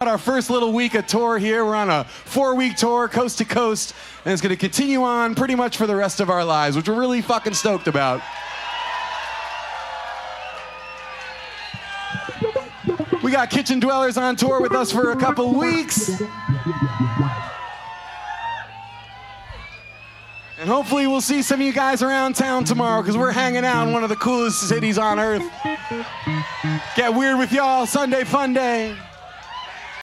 Our first little week of tour here. We're on a 4-week tour, coast to coast, and it's going to continue on pretty much for the rest of our lives, which we're really fucking stoked about. We got Kitchen Dwellers on tour with us for a couple weeks. And hopefully we'll see some of you guys around town tomorrow, because we're hanging out in one of the coolest cities on earth. Get weird with y'all, Sunday Fun Day.